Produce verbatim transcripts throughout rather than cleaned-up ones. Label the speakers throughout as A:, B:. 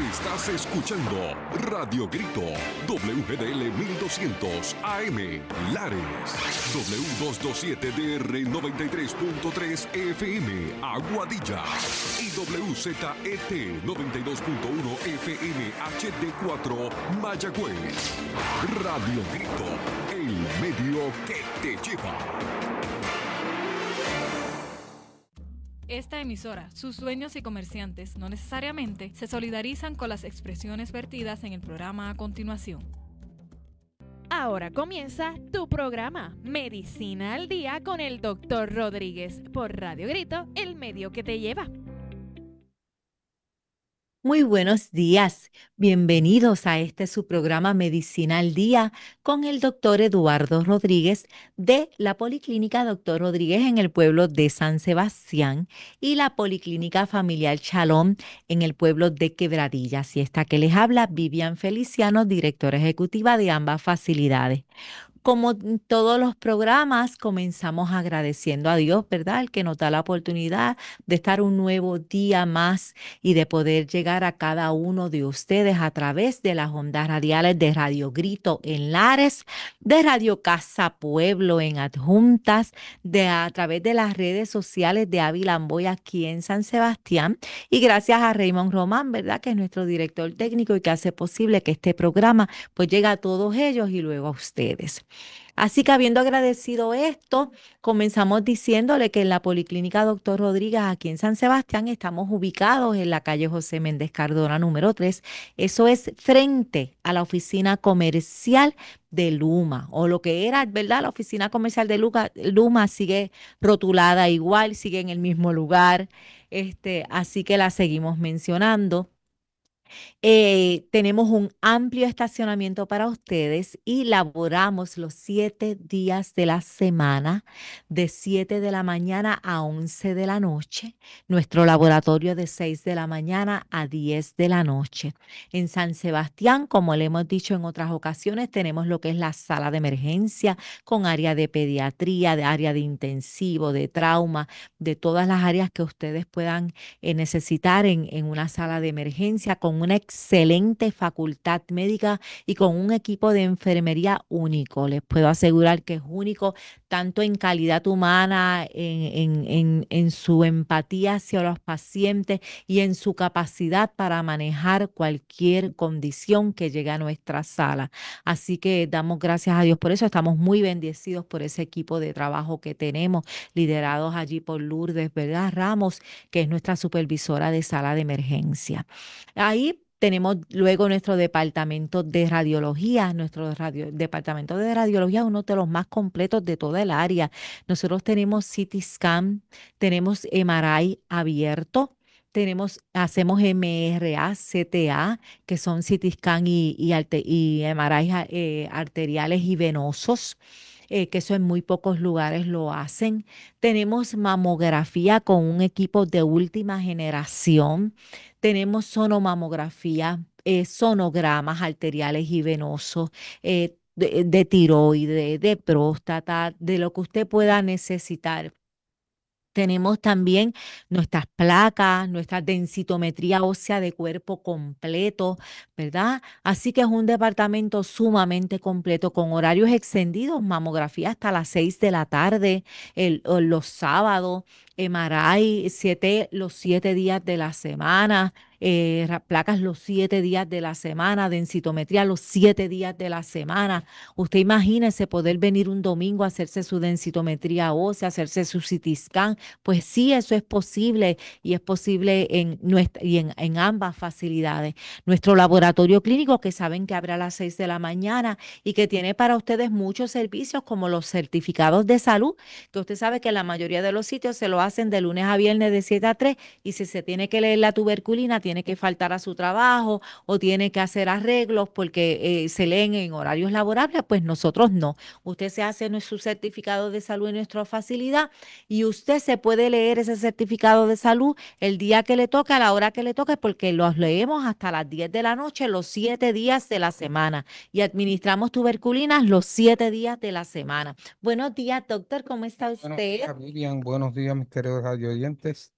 A: Estás escuchando Radio Grito, W G D L mil doscientos A M, Lares, W doscientos veintisiete D R noventa y tres punto tres F M, Aguadilla, y W Z E T noventa y dos punto uno F M H D cuatro, Mayagüez. Radio Grito, el medio que te lleva.
B: Esta emisora, sus dueños y comerciantes no necesariamente se solidarizan con las expresiones vertidas en el programa a continuación.
C: Ahora comienza tu programa Medicina al Día con el doctor Rodríguez por Radio Grito, el medio que te lleva.
D: Muy buenos días, bienvenidos a este su programa Medicina al Día con el doctor Eduardo Rodríguez de la Policlínica Doctor Rodríguez en el pueblo de San Sebastián y la Policlínica Familiar Shalom en el pueblo de Quebradillas. Y esta que les habla, Vivian Feliciano, directora ejecutiva de ambas facilidades. Como en todos los programas, comenzamos agradeciendo a Dios, ¿verdad? El que nos da la oportunidad de estar un nuevo día más y de poder llegar a cada uno de ustedes a través de las ondas radiales de Radio Grito en Lares, de Radio Casa Pueblo en Adjuntas, de a través de las redes sociales de Ávila Amboy aquí en San Sebastián. Y gracias a Raymond Román, ¿verdad? Que es nuestro director técnico y que hace posible que este programa pues llegue a todos ellos y luego a ustedes. Así que habiendo agradecido esto, comenzamos diciéndole que en la Policlínica Doctor Rodríguez aquí en San Sebastián estamos ubicados en la calle José Méndez Cardona número tres. Eso es frente a la oficina comercial de Luma, o lo que era, ¿verdad? La oficina comercial de Luma, Luma sigue rotulada igual, sigue en el mismo lugar, este, así que la seguimos mencionando. Eh, tenemos un amplio estacionamiento para ustedes y laboramos los siete días de la semana, de siete de la mañana a once de la noche. Nuestro laboratorio de seis de la mañana a diez de la noche. En San Sebastián, como le hemos dicho en otras ocasiones, tenemos lo que es la sala de emergencia con área de pediatría, de área de intensivo, de trauma, de todas las áreas que ustedes puedan eh, necesitar en, en una sala de emergencia con una excelente facultad médica y con un equipo de enfermería único. Les puedo asegurar que es único tanto en calidad humana, en, en, en, en su empatía hacia los pacientes y en su capacidad para manejar cualquier condición que llegue a nuestra sala. Así que damos gracias a Dios por eso. Estamos muy bendecidos por ese equipo de trabajo que tenemos, liderados allí por Lourdes, ¿verdad? Ramos, que es nuestra supervisora de sala de emergencia. Ahí tenemos luego nuestro departamento de radiología. Nuestro radio, departamento de radiología es uno de los más completos de toda el área. Nosotros tenemos C T scan, tenemos M R I abierto, tenemos, hacemos M R A, C T A, que son C T scan y, y, arte, y M R I eh, arteriales y venosos. Eh, que eso en muy pocos lugares lo hacen. Tenemos mamografía con un equipo de última generación. Tenemos sonomamografía, eh, sonogramas arteriales y venosos, eh, de, de tiroides, de próstata, de lo que usted pueda necesitar. Tenemos también nuestras placas, nuestra densitometría ósea de cuerpo completo, ¿verdad? Así que es un departamento sumamente completo con horarios extendidos, mamografía hasta las seis de la tarde, el, o los sábados, M R I siete, los siete días de la semana, eh, ra- placas los siete días de la semana, densitometría los siete días de la semana. Usted imagínese poder venir un domingo a hacerse su densitometría ósea, hacerse su C T scan. Pues sí, eso es posible y es posible en, nuestra, y en, en ambas facilidades. Nuestro laboratorio clínico, que saben que abre a las seis de la mañana y que tiene para ustedes muchos servicios como los certificados de salud, que usted sabe que la mayoría de los sitios se lo hacen de lunes a viernes de siete a tres y si se tiene que leer la tuberculina, tiene que faltar a su trabajo o tiene que hacer arreglos porque eh, se leen en horarios laborables, pues nosotros no. Usted se hace nu- su certificado de salud en nuestra facilidad y usted se puede leer ese certificado de salud el día que le toque, a la hora que le toque, porque los leemos hasta las diez de la noche, los siete días de la semana y administramos tuberculinas los siete días de la semana. Buenos días, doctor, ¿cómo está
E: Buenos
D: usted?
E: días, Vivian. Buenos días, mis queridos radio oyentes.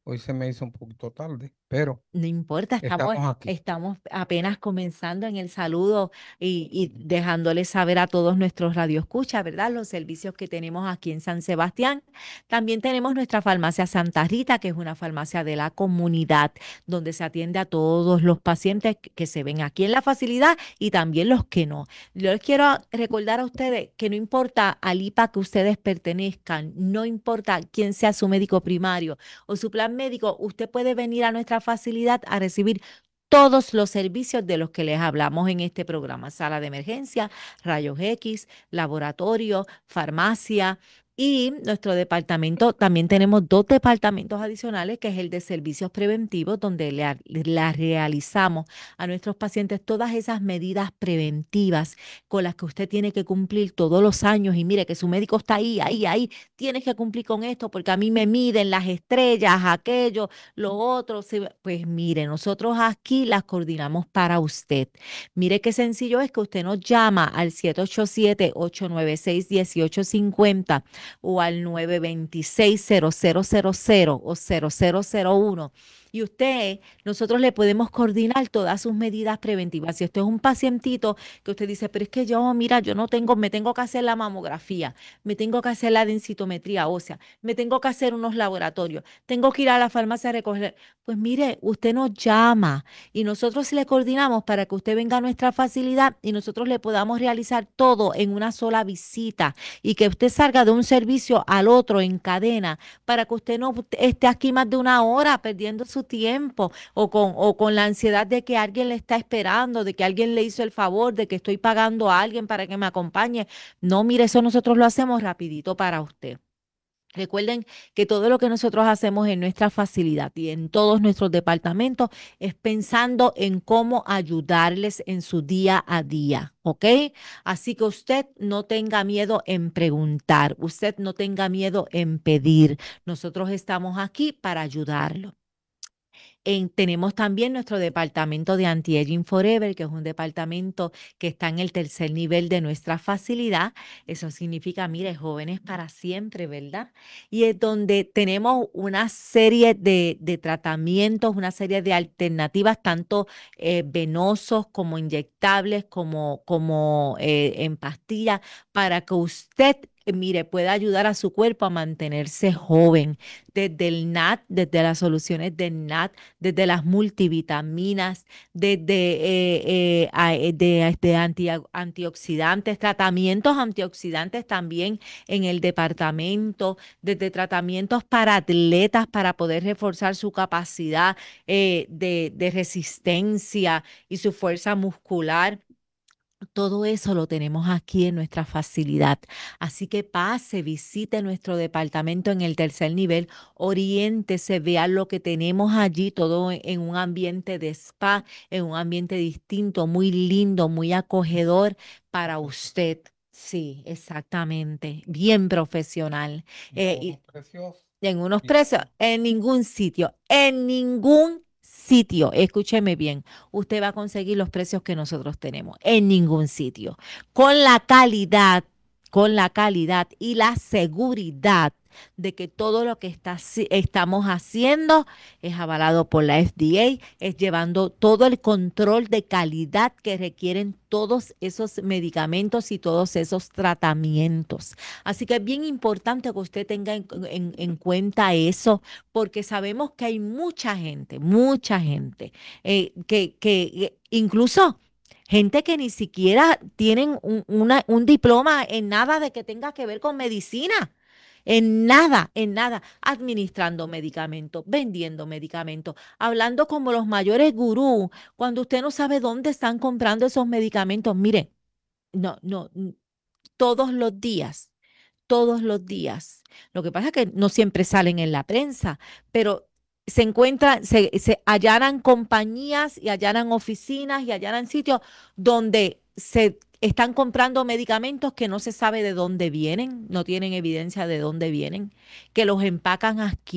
E: Hoy se me hizo un poquito tarde, pero
D: No importa, estamos,
E: estamos aquí.
D: estamos apenas comenzando en el saludo y, y dejándoles saber a todos nuestros radioescuchas, ¿verdad? Los servicios que tenemos aquí en San Sebastián. También tenemos nuestra farmacia Santa Rita, que es una farmacia de la comunidad, donde se atiende a todos los pacientes que que se ven aquí en la facilidad y también los que no. Yo les quiero recordar a ustedes que no importa al I P A que ustedes pertenezcan, no importa quién sea su médico primario o su plan médico, usted puede venir a nuestra facilidad a recibir todos los servicios de los que les hablamos en este programa: sala de emergencia, rayos X, laboratorio, farmacia. Y nuestro departamento, también tenemos dos departamentos adicionales, que es el de servicios preventivos, donde le, a- le realizamos a nuestros pacientes todas esas medidas preventivas con las que usted tiene que cumplir todos los años. Y mire que su médico está ahí, ahí, ahí, tienes que cumplir con esto porque a mí me miden las estrellas, aquello, lo otro. se- Pues mire, nosotros aquí las coordinamos para usted. Mire qué sencillo es, que usted nos llama al siete ocho siete, ocho nueve seis, uno ocho cinco cero o al nueve dos seis, cero cero cero cero o cero cero cero uno. Y usted, nosotros le podemos coordinar todas sus medidas preventivas. Si usted es un pacientito que usted dice, pero es que yo, mira, yo no tengo, me tengo que hacer la mamografía, me tengo que hacer la densitometría ósea, me tengo que hacer unos laboratorios, tengo que ir a la farmacia a recoger. Pues mire, usted nos llama y nosotros le coordinamos para que usted venga a nuestra facilidad y nosotros le podamos realizar todo en una sola visita y que usted salga de un servicio al otro en cadena, para que usted no esté aquí más de una hora perdiendo su tiempo o con, o con la ansiedad de que alguien le está esperando, de que alguien le hizo el favor, de que estoy pagando a alguien para que me acompañe. No, mire, eso nosotros lo hacemos rapidito para usted. Recuerden que todo lo que nosotros hacemos en nuestra facilidad y en todos nuestros departamentos es pensando en cómo ayudarles en su día a día, ¿ok? Así que usted no tenga miedo en preguntar, usted no tenga miedo en pedir. Nosotros estamos aquí para ayudarlo. En- tenemos también nuestro departamento de Anti-Aging Forever, que es un departamento que está en el tercer nivel de nuestra facilidad. Eso significa, mire, jóvenes para siempre, ¿verdad? Y es donde tenemos una serie de, de tratamientos, una serie de alternativas, tanto eh, venosos como inyectables, como, como eh, en pastillas, para que usted, eh, mire, pueda ayudar a su cuerpo a mantenerse joven. Desde el N A T, desde las soluciones del N A T, desde las multivitaminas, desde eh, eh, a- eh, de, de anti- antioxidantes, tratamientos antioxidantes también en el departamento, desde tratamientos para atletas para poder reforzar su capacidad eh, de, de resistencia y su fuerza muscular. Todo eso lo tenemos aquí en nuestra facilidad. Así que pase, visite nuestro departamento en el tercer nivel, oriéntese, vea lo que tenemos allí, todo en en un ambiente de spa, en un ambiente distinto, muy lindo, muy acogedor para usted. Sí, exactamente, bien profesional.
E: Y
D: Eh,
E: con
D: y
E: unos precios
D: en unos precios,
E: distintos.
D: en ningún sitio, en ningún sitio, escúcheme bien, usted va a conseguir los precios que nosotros tenemos, en ningún sitio, con la calidad, con la calidad y la seguridad de que todo lo que está, haci- estamos haciendo es avalado por la F D A, es llevando todo el control de calidad que requieren todos esos medicamentos y todos esos tratamientos. Así que es bien importante que usted tenga en, en- en cuenta eso, porque sabemos que hay mucha gente, mucha gente, eh, que, que eh, incluso gente que ni siquiera tienen un, una- un diploma en nada de que tenga que ver con medicina. En nada, en nada, administrando medicamentos, vendiendo medicamentos, hablando como los mayores gurús, cuando usted no sabe dónde están comprando esos medicamentos. Mire, no, no, n- todos los días, todos los días. Lo que pasa es que no siempre salen en la prensa, pero se encuentran, se, se allanan compañías y allanan oficinas y allanan sitios donde se están comprando medicamentos que no se sabe de dónde vienen, no tienen evidencia de dónde vienen, que los empacan aquí.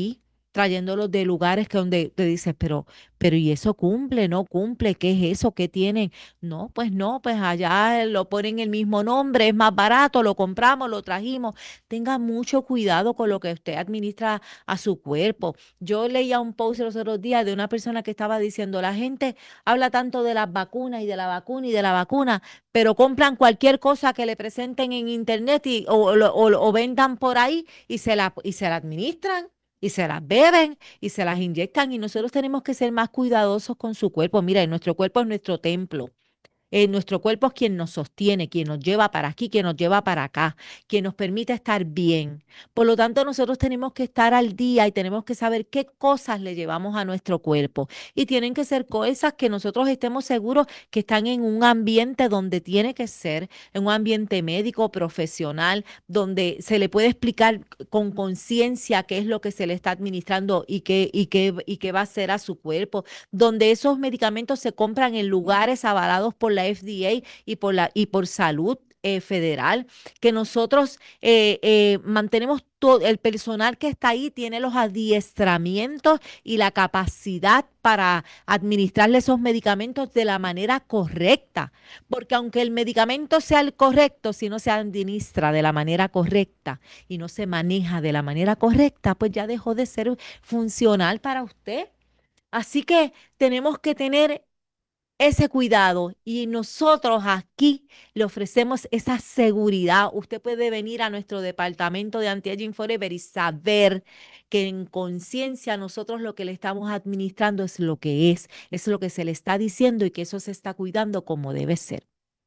D: trayéndolos de lugares que donde te dices, pero, pero ¿y eso cumple? ¿No cumple? ¿Qué es eso? ¿Qué tienen? No, pues no, pues allá lo ponen el mismo nombre, es más barato, lo compramos, lo trajimos. Tenga mucho cuidado con lo que usted administra a su cuerpo. Yo leía un post los otros días de una persona que estaba diciendo, la gente habla tanto de las vacunas y de la vacuna y de la vacuna, pero compran cualquier cosa que le presenten en internet y, o, o, o, o vendan por ahí y se la, y se la administran. Y se las beben y se las inyectan y nosotros tenemos que ser más cuidadosos con su cuerpo. Mira, nuestro cuerpo es nuestro templo. Eh, nuestro cuerpo es quien nos sostiene, quien nos lleva para aquí, quien nos lleva para acá, quien nos permite estar bien. Por lo tanto, nosotros tenemos que estar al día y tenemos que saber qué cosas le llevamos a nuestro cuerpo. Y tienen que ser cosas que nosotros estemos seguros que están en un ambiente donde tiene que ser, en un ambiente médico, profesional, donde se le puede explicar con conciencia qué es lo que se le está administrando y qué, y qué, y qué va a hacer a su cuerpo, donde esos medicamentos se compran en lugares avalados por la F D A y por, la, y por salud eh, federal, que nosotros eh, eh, mantenemos todo, el personal que está ahí tiene los adiestramientos y la capacidad para administrarle esos medicamentos de la manera correcta, porque aunque el medicamento sea el correcto, si no se administra de la manera correcta y no se maneja de la manera correcta, pues ya dejó de ser funcional para usted. Así que tenemos que tener ese cuidado y nosotros aquí le ofrecemos esa seguridad. Usted puede venir a nuestro departamento de Anti-Aging Forever y saber que en conciencia nosotros lo que le estamos administrando es lo que es, es lo que se le está diciendo y que eso se está cuidando como debe ser.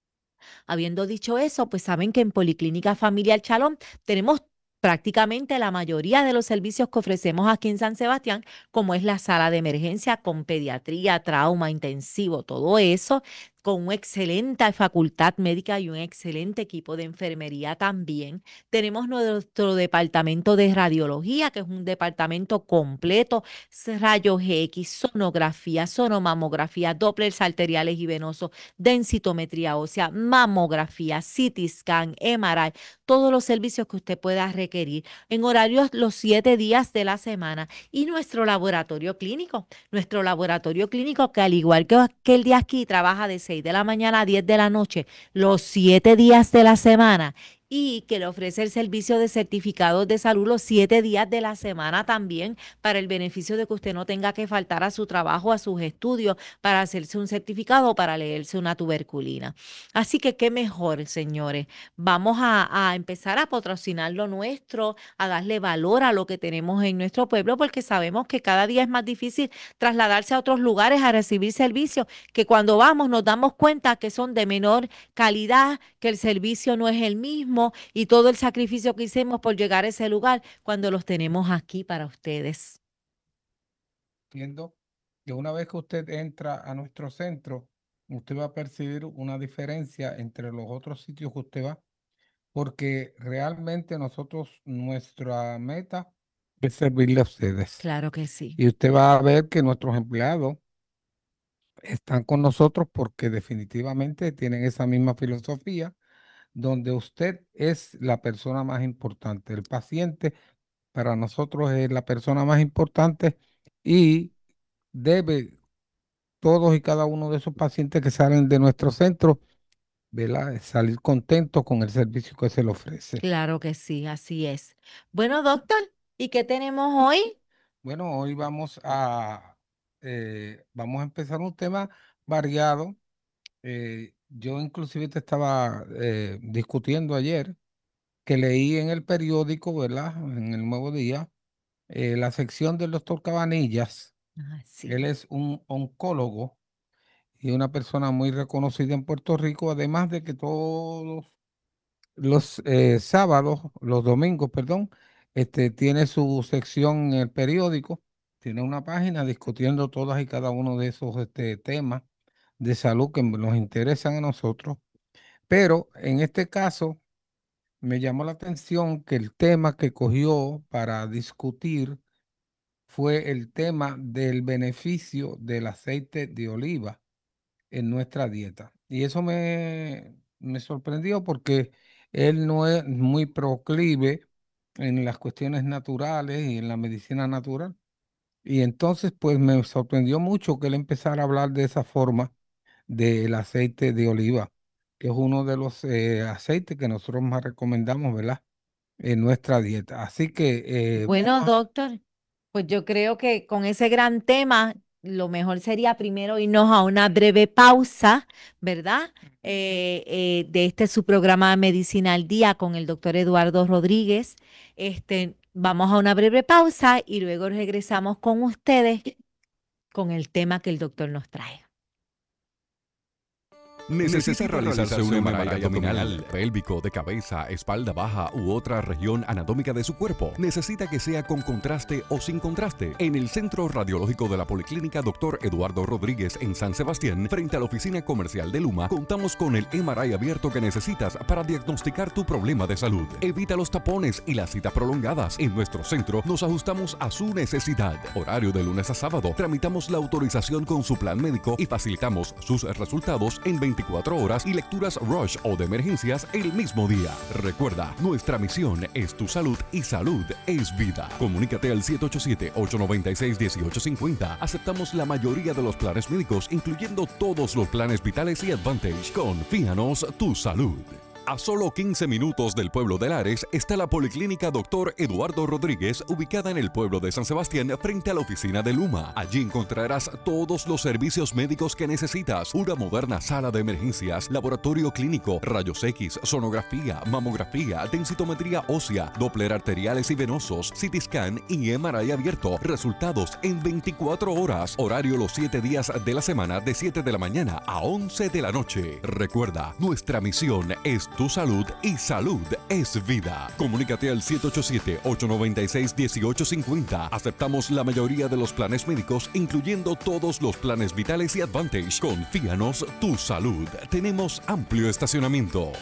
D: Habiendo dicho eso, pues saben que en Policlínica Familiar Chalón tenemos prácticamente la mayoría de los servicios que ofrecemos aquí en San Sebastián, como es la sala de emergencia con pediatría, trauma, intensivo, todo eso, con una excelente facultad médica y un excelente equipo de enfermería también. Tenemos nuestro departamento de radiología, que es un departamento completo, rayos X, sonografía, sonomamografía, Dopplers arteriales y venosos, densitometría ósea, mamografía, C T scan, M R I, todos los servicios que usted pueda requerir en horarios los siete días de la semana. Y nuestro laboratorio clínico, nuestro laboratorio clínico que al igual que aquel día aquí trabaja de seis de la mañana a diez de la noche, los siete días de la semana y que le ofrece el servicio de certificados de salud los siete días de la semana también para el beneficio de que usted no tenga que faltar a su trabajo, a sus estudios para hacerse un certificado o para leerse una tuberculina. Así que qué mejor, señores. Vamos a, a empezar a patrocinar lo nuestro, a darle valor a lo que tenemos en nuestro pueblo porque sabemos que cada día es más difícil trasladarse a otros lugares a recibir servicios, que cuando vamos nos damos cuenta que son de menor calidad, que el servicio no es el mismo y todo el sacrificio que hicimos por llegar a ese lugar cuando los tenemos aquí para ustedes.
E: Entiendo que una vez que usted entra a nuestro centro, usted va a percibir una diferencia entre los otros sitios que usted va, porque realmente nosotros, nuestra meta es servirle a ustedes.
D: Claro que sí.
E: Y usted va a ver que nuestros empleados están con nosotros porque definitivamente tienen esa misma filosofía, donde usted es la persona más importante. El paciente para nosotros es la persona más importante y debe todos y cada uno de esos pacientes que salen de nuestro centro, ¿verdad?, salir contentos con el servicio que se le ofrece.
D: Claro que sí, así es. Bueno, doctor, ¿y qué tenemos hoy?
E: Bueno, hoy vamos a, eh, vamos a empezar un tema variado. Eh, yo inclusive te estaba eh, discutiendo ayer que leí en el periódico, ¿verdad?, en el Nuevo Día, eh, la sección del doctor Cabanillas.
D: Ah, sí.
E: Él es un oncólogo y una persona muy reconocida en Puerto Rico, además de que todos los eh, sábados, los domingos, perdón, este, tiene su sección en el periódico, tiene una página discutiendo todas y cada uno de esos este, temas de salud que nos interesan a nosotros. Pero en este caso me llamó la atención que el tema que cogió para discutir fue el tema del beneficio del aceite de oliva en nuestra dieta. Y eso me, me sorprendió porque él no es muy proclive en las cuestiones naturales y en la medicina natural. Y entonces, pues me sorprendió mucho que él empezara a hablar de esa forma del aceite de oliva, que es uno de los eh, aceites que nosotros más recomendamos, ¿verdad? En nuestra dieta. Así que, eh,
D: Bueno,
E: vamos a-
D: doctor, pues yo creo que con ese gran tema, lo mejor sería primero irnos a una breve pausa, ¿verdad? Eh, eh, de este su programa Medicina al Día con el doctor Eduardo Rodríguez. Este, vamos a una breve pausa y luego regresamos con ustedes con el tema que el doctor nos trae.
A: ¿Necesita realizarse un M R I abdominal, pélvico, de cabeza, espalda baja u otra región anatómica de su cuerpo? ¿Necesita que sea con contraste o sin contraste? En el Centro Radiológico de la Policlínica doctor Eduardo Rodríguez en San Sebastián, frente a la oficina comercial de Luma, contamos con el M R I abierto que necesitas para diagnosticar tu problema de salud. Evita los tapones y las citas prolongadas. En nuestro centro nos ajustamos a su necesidad. Horario de lunes a sábado. Tramitamos la autorización con su plan médico y facilitamos sus resultados en veinticuatro horas y lecturas rush o de emergencias el mismo día. Recuerda, nuestra misión es tu salud y salud es vida. Comunícate al siete ocho siete, ocho nueve seis, uno ocho cinco cero. Aceptamos la mayoría de los planes médicos, incluyendo todos los planes vitales y Advantage. Confíanos tu salud. A solo quince minutos del pueblo de Lares está la Policlínica doctor Eduardo Rodríguez, ubicada en el pueblo de San Sebastián, frente a la oficina de Luma. Allí encontrarás todos los servicios médicos que necesitas: una moderna sala de emergencias, laboratorio clínico, rayos X, sonografía, mamografía, densitometría ósea, doppler arteriales y venosos, C T scan y M R I abierto. Resultados en veinticuatro horas. Horario los siete días de la semana, de siete de la mañana a once de la noche. Recuerda, nuestra misión es tu salud y salud es vida. Comunícate al siete ocho siete, ocho nueve seis, uno ocho cinco cero. Aceptamos la mayoría de los planes médicos, incluyendo todos los planes vitales y Advantage. Confíanos tu salud. Tenemos amplio estacionamiento.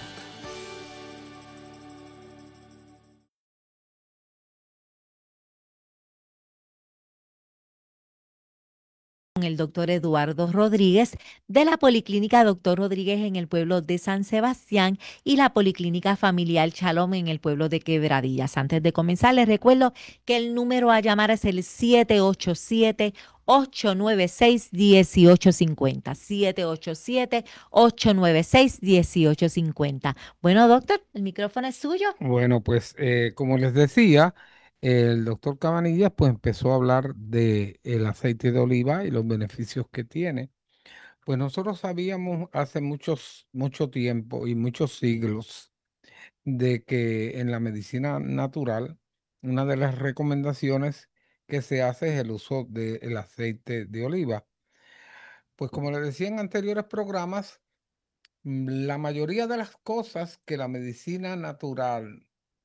D: Con el doctor Eduardo Rodríguez de la Policlínica Doctor Rodríguez en el pueblo de San Sebastián y la Policlínica Familiar Shalom en el pueblo de Quebradillas. Antes de comenzar, les recuerdo que el número a llamar es el siete ocho siete, ocho nueve seis, uno ocho cinco cero. siete ocho siete, ocho nueve seis, uno ocho cinco cero. Bueno, doctor, el micrófono es suyo.
E: bueno, pues eh, como les decía, el doctor Cabanillas pues empezó a hablar de el aceite de oliva y los beneficios que tiene. Pues nosotros sabíamos hace muchos, mucho tiempo y muchos siglos de que en la medicina natural, una de las recomendaciones que se hace es el uso del aceite de oliva. Pues como les decía en anteriores programas, mm, la mayoría de las cosas que la medicina natural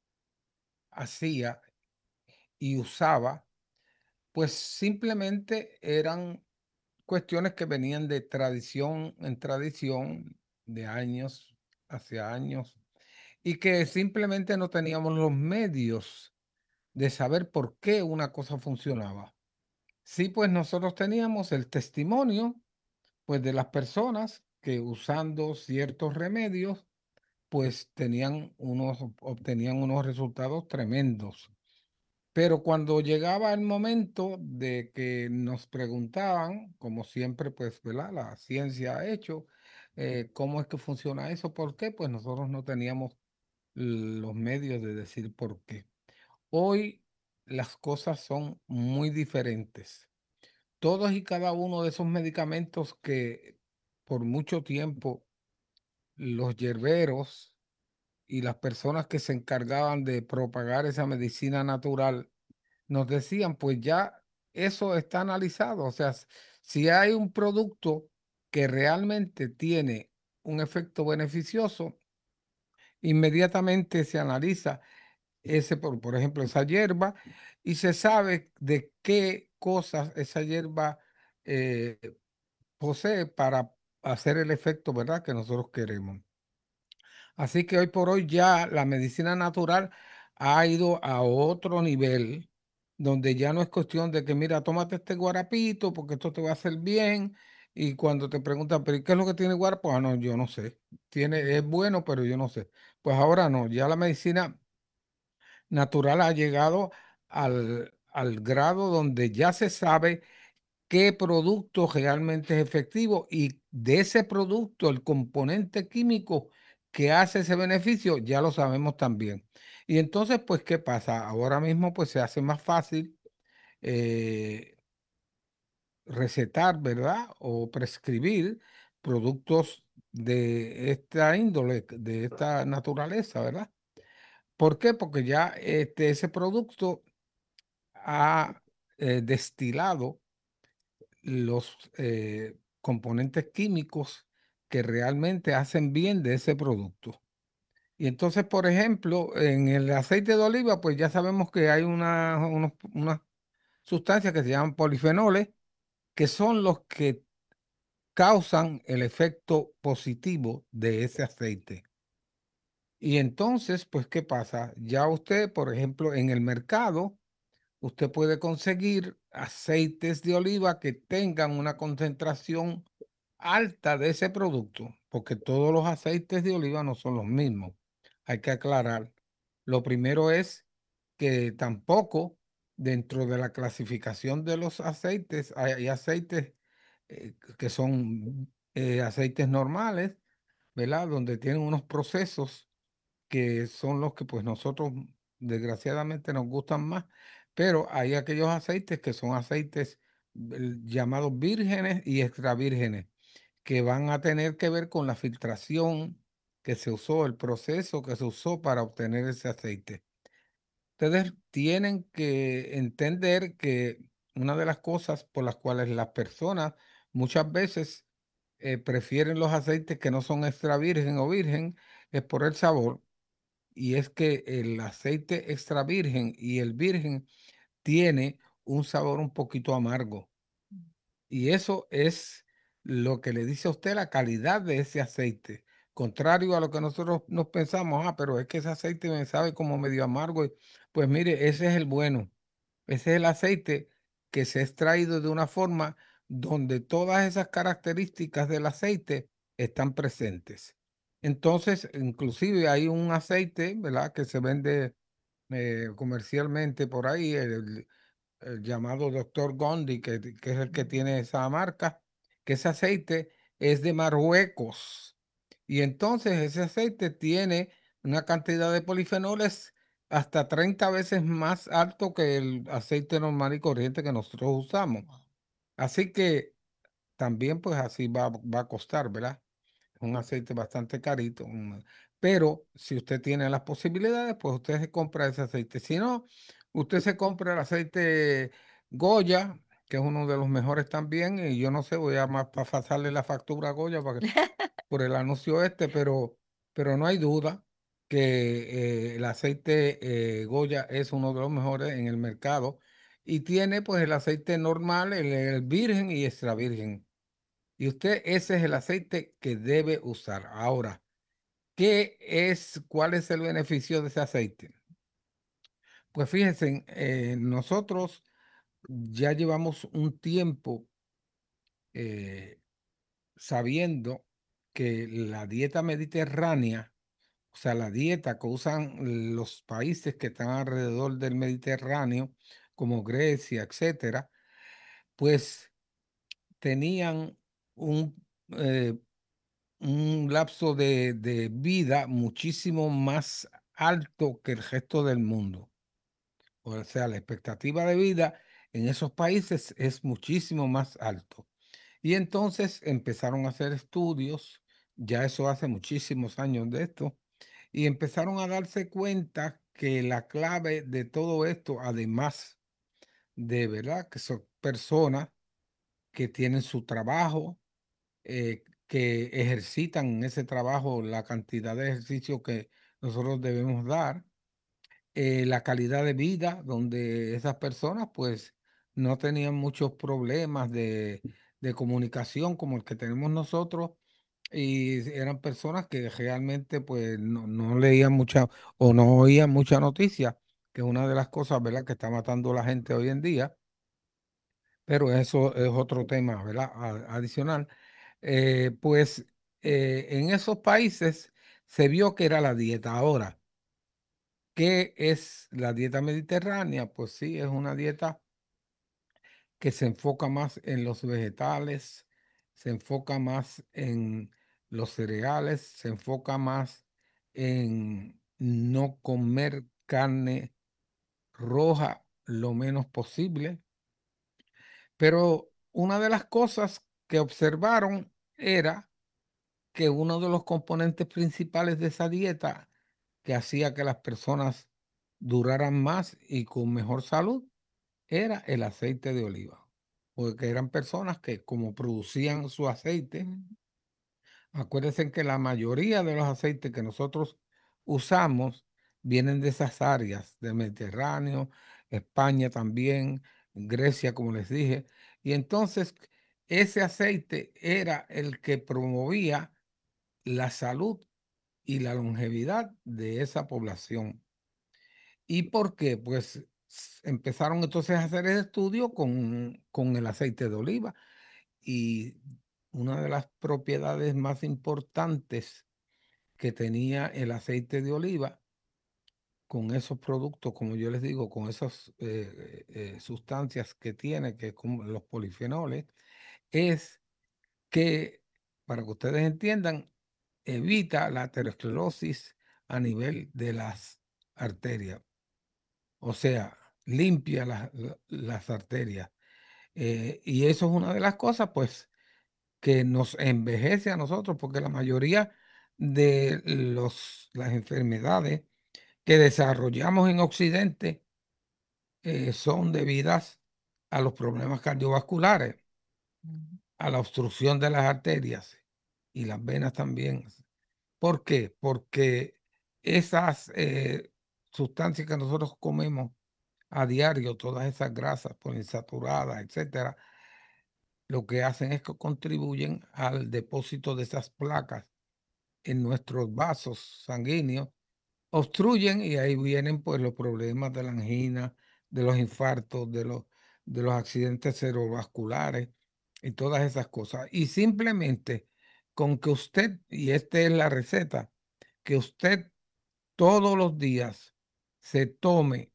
E: hacía y usaba, pues simplemente eran cuestiones que venían de tradición en tradición, de años hacia años, y que simplemente no teníamos los medios de saber por qué una cosa funcionaba. Sí, pues nosotros teníamos el testimonio, pues, de las personas que usando ciertos remedios, pues tenían unos, obtenían unos resultados tremendos. Pero cuando llegaba el momento de que nos preguntaban, como siempre, pues, ¿verdad? La ciencia ha hecho, eh, ¿cómo es que funciona eso? ¿Por qué? Pues nosotros no teníamos los medios de decir por qué. Hoy las cosas son muy diferentes. Todos y cada uno de esos medicamentos que por mucho tiempo los yerberos y las personas que se encargaban de propagar esa medicina natural nos decían, pues ya eso está analizado. O sea, s- si hay un producto que realmente tiene un efecto beneficioso, inmediatamente se analiza ese, por, por ejemplo, esa hierba y se sabe de qué cosas esa hierba eh, posee para hacer el efecto, ¿verdad?, que nosotros queremos. Así que hoy por hoy ya la medicina natural ha ido a otro nivel, donde ya no es cuestión de que, mira, tómate este guarapito porque esto te va a hacer bien. Y cuando te preguntan, pero ¿y qué es lo que tiene guarapo? Ah, no, yo no sé. Tiene, es bueno, pero yo no sé. Pues ahora no, ya la medicina natural ha llegado al, al grado donde ya se sabe qué producto realmente es efectivo y de ese producto, el componente químico que hace ese beneficio, ya lo sabemos también. Y entonces, pues, ¿qué pasa? Ahora mismo, pues, se hace más fácil eh, recetar, ¿verdad? O prescribir productos de esta índole, de esta naturaleza, ¿verdad? ¿Por qué? Porque ya este, ese producto ha eh, destilado los eh, componentes químicos que realmente hacen bien de ese producto. Y entonces, por ejemplo, en el aceite de oliva, pues ya sabemos que hay una, unos- unas sustancias que se llaman polifenoles, que son los que causan el efecto positivo de ese aceite. Y entonces, pues, ¿qué pasa? Ya usted, por ejemplo, en el mercado, usted puede conseguir aceites de oliva que tengan una concentración alta de ese producto, porque todos los aceites de oliva no son los mismos. Hay que aclarar. Lo primero es que tampoco dentro de la clasificación de los aceites hay, hay aceites eh, que son eh, aceites normales, ¿verdad? Donde tienen unos procesos que son los que pues nosotros desgraciadamente nos gustan más, pero hay aquellos aceites que son aceites eh, llamados vírgenes y extra vírgenes, que van a tener que ver con la filtración que se usó, el proceso que se usó para obtener ese aceite. Ustedes tienen que entender que una de las cosas por las cuales las personas muchas veces eh, prefieren los aceites que no son extra virgen o virgen es por el sabor, y es que el aceite extra virgen y el virgen tiene un sabor un poquito amargo. Y eso es lo que le dice a usted la calidad de ese aceite. Contrario a lo que nosotros nos pensamos, ah, pero es que ese aceite me sabe como medio amargo. y- Pues mire, ese es el bueno. Ese es el aceite que se ha extraído de una forma donde todas esas características del aceite están presentes. Entonces, inclusive hay un aceite, ¿verdad? Que se vende eh, comercialmente por ahí, el, el llamado doctor Gondi, que, que es el que tiene esa marca, que ese aceite es de Marruecos. Y entonces ese aceite tiene una cantidad de polifenoles hasta treinta veces más alto que el aceite normal y corriente que nosotros usamos. Así que también pues así va, va a costar, ¿verdad? Un aceite bastante carito. un- Pero si usted tiene las posibilidades, pues usted se compra ese aceite. Si no, usted se compra el aceite Goya, que es uno de los mejores también. Y yo no sé, voy a más para pasarle la factura a Goya para que- por el anuncio este, pero, pero no hay duda que eh, el aceite eh, Goya es uno de los mejores en el mercado. Y tiene pues el aceite normal, el, el virgen y extra virgen. Y usted, ese es el aceite que debe usar. Ahora, ¿qué es, cuál es el beneficio de ese aceite? Pues fíjense, eh, nosotros ya llevamos un tiempo eh, sabiendo que la dieta mediterránea, o sea, la dieta que usan los países que están alrededor del Mediterráneo, como Grecia, etcétera, pues tenían un eh, un lapso de, de vida muchísimo más alto que el resto del mundo. O sea, la expectativa de vida en esos países es muchísimo más alto. Y entonces empezaron a hacer estudios, ya eso hace muchísimos años de esto, y empezaron a darse cuenta que la clave de todo esto, además de verdad que son personas que tienen su trabajo, eh, que ejercitan en ese trabajo la cantidad de ejercicio que nosotros debemos dar, eh, la calidad de vida, donde esas personas pues no tenían muchos problemas de, de comunicación como el que tenemos nosotros, y eran personas que realmente pues no, no leían mucha o no oían mucha noticia, que es una de las cosas, ¿verdad?, que está matando a la gente hoy en día, pero eso es otro tema, ¿verdad? A- Adicional. Eh, pues eh, en esos países se vio que era la dieta. Ahora, ¿Qué es la dieta mediterránea? Pues sí, es una dieta que se enfoca más en los vegetales, se enfoca más en los cereales, se enfoca más en no comer carne roja lo menos posible. Pero una de las cosas que observaron era que uno de los componentes principales de esa dieta que hacía que las personas duraran más y con mejor salud era el aceite de oliva, porque eran personas que como producían su aceite, acuérdense que la mayoría de los aceites que nosotros usamos vienen de esas áreas del Mediterráneo, España también, Grecia, como les dije, y entonces ese aceite era el que promovía la salud y la longevidad de esa población. ¿Y por qué? Pues s- empezaron entonces a hacer el estudio con, con el aceite de oliva y una de las propiedades más importantes que tenía el aceite de oliva con esos productos, como yo les digo, con esas eh, eh, sustancias que tiene, que es como los polifenoles, es que, para que ustedes entiendan, evita la aterosclerosis a nivel de las arterias. O sea, limpia las, la- las arterias. Eh, y eso es una de las cosas, pues, que nos envejece a nosotros, porque la mayoría de los, las enfermedades que desarrollamos en Occidente eh, son debidas a los problemas cardiovasculares, a la obstrucción de las arterias y las venas también. ¿Por qué? Porque esas eh, sustancias que nosotros comemos a diario, todas esas grasas poliinsaturadas, etcétera, lo que hacen es que contribuyen al depósito de esas placas en nuestros vasos sanguíneos, obstruyen y ahí vienen pues los problemas de la angina, de los infartos, de los, de los accidentes cerebrovasculares y todas esas cosas. Y simplemente con que usted, y esta es la receta, que usted todos los días se tome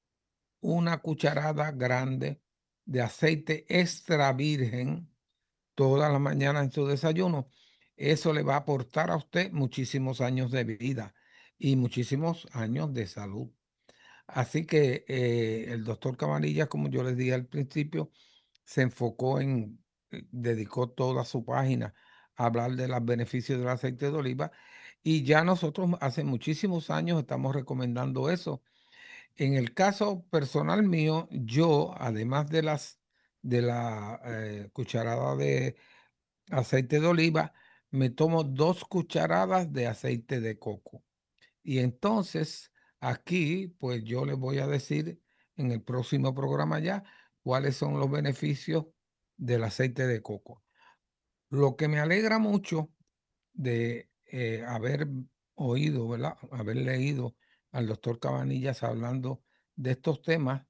E: una cucharada grande de aceite extra virgen todas las mañanas en su desayuno, eso le va a aportar a usted muchísimos años de vida y muchísimos años de salud. Así que eh, el doctor Cabanillas, como yo les dije al principio, se enfocó en, eh, dedicó toda su página a hablar de los beneficios del aceite de oliva y ya nosotros hace muchísimos años estamos recomendando eso. En el caso personal mío, yo, además de las de la eh, cucharada de aceite de oliva, me tomo dos cucharadas de aceite de coco. Y entonces aquí, pues yo les voy a decir en el próximo programa ya cuáles son los beneficios del aceite de coco. Lo que me alegra mucho de eh, haber oído, ¿verdad? Haber leído al doctor Cabanillas hablando de estos temas,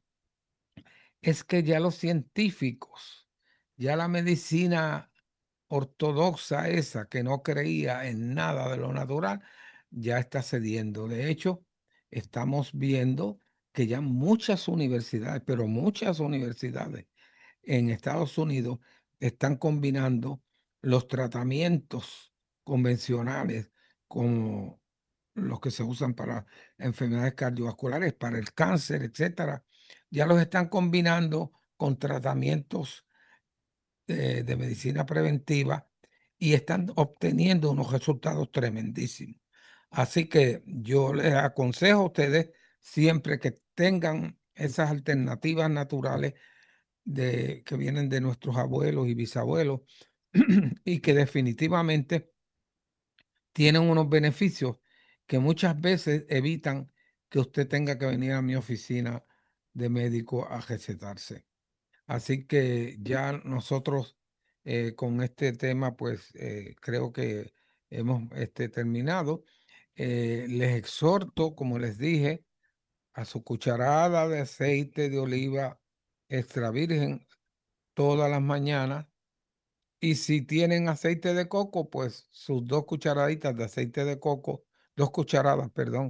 E: es que ya los científicos, ya la medicina ortodoxa esa que no creía en nada de lo natural, ya está cediendo. De hecho, estamos viendo que ya muchas universidades, pero muchas universidades en Estados Unidos están combinando los tratamientos convencionales como los que se usan para enfermedades cardiovasculares, para el cáncer, etcétera, ya los están combinando con tratamientos de, de medicina preventiva y están obteniendo unos resultados tremendísimos. Así que yo les aconsejo a ustedes siempre que tengan esas alternativas naturales de, que vienen de nuestros abuelos y bisabuelos y que definitivamente tienen unos beneficios que muchas veces evitan que usted tenga que venir a mi oficina de médico a recetarse. Así que ya nosotros eh, con este tema, pues eh, creo que hemos este, terminado. Eh, les exhorto, como les dije, a su cucharada de aceite de oliva extra virgen todas las mañanas. Y si tienen aceite de coco, pues sus dos cucharaditas de aceite de coco, dos cucharadas, perdón,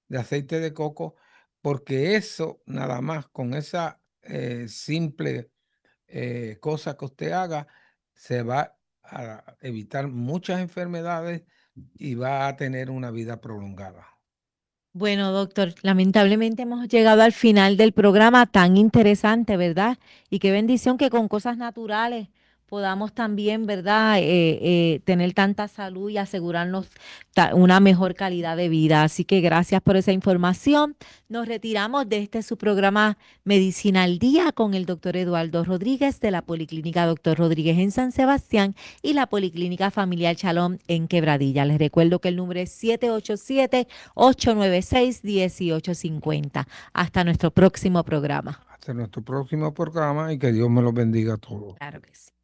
E: de aceite de coco, porque eso nada más, con esa eh, simple eh, cosa que usted haga, se va a evitar muchas enfermedades y va a tener una vida prolongada.
D: Bueno, doctor, lamentablemente hemos llegado al final del programa tan interesante, ¿verdad? Y qué bendición que con cosas naturales podamos también, ¿verdad? Eh, eh, tener tanta salud y asegurarnos ta- una mejor calidad de vida. Así que gracias por esa información. Nos retiramos de este su programa Medicina al Día con el doctor Eduardo Rodríguez de la Policlínica Doctor Rodríguez en San Sebastián y la Policlínica Familiar Shalom en Quebradilla. Les recuerdo que el número es siete ocho siete, ocho nueve seis, uno ocho cinco cero. Hasta nuestro próximo programa.
E: Hasta nuestro próximo programa y que Dios me los bendiga a todos.
D: Claro que sí.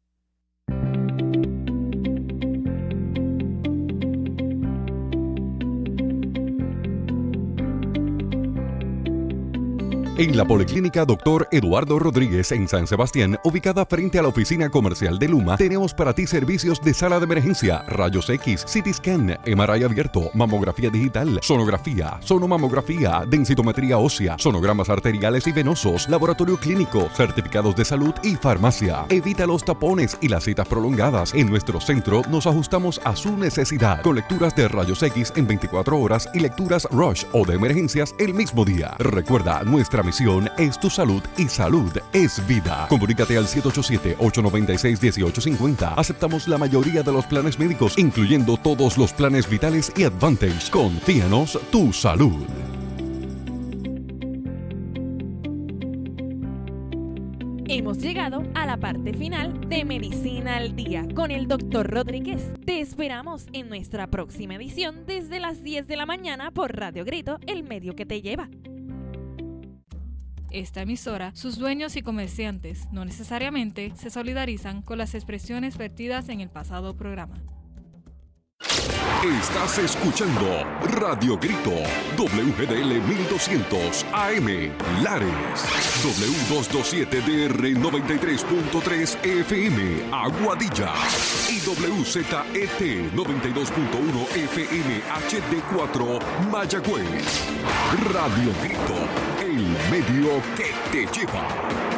A: En la Policlínica Doctor Eduardo Rodríguez en San Sebastián, ubicada frente a la oficina comercial de Luma, tenemos para ti servicios de sala de emergencia, rayos X, C T scan, M R I abierto, mamografía digital, sonografía, sonomamografía, densitometría ósea, sonogramas arteriales y venosos, laboratorio clínico, certificados de salud y farmacia. Evita los tapones y las citas prolongadas. En nuestro centro nos ajustamos a su necesidad, con lecturas de rayos X en veinticuatro horas y lecturas Rush o de emergencias el mismo día. Recuerda, nuestra misión es tu salud y salud es vida. Comunícate al siete ocho siete, ocho nueve seis, uno ocho cinco cero. Aceptamos la mayoría de los planes médicos, incluyendo todos los planes vitales y Advantage. Confíanos tu salud.
C: Hemos llegado a la parte final de Medicina al Día con el doctor Rodríguez. Te esperamos en nuestra próxima edición desde las diez de la mañana por Radio Grito, el medio que te lleva.
B: Esta emisora, sus dueños y comerciantes no necesariamente se solidarizan con las expresiones vertidas en el pasado programa.
A: Estás escuchando Radio Grito, W G D L mil doscientos A M, Lares, W doscientos veintisiete D R noventa y tres punto tres F M, Aguadilla, y W Z E T noventa y dos punto uno F M H D cuatro, Mayagüez. Radio Grito, el medio que te lleva.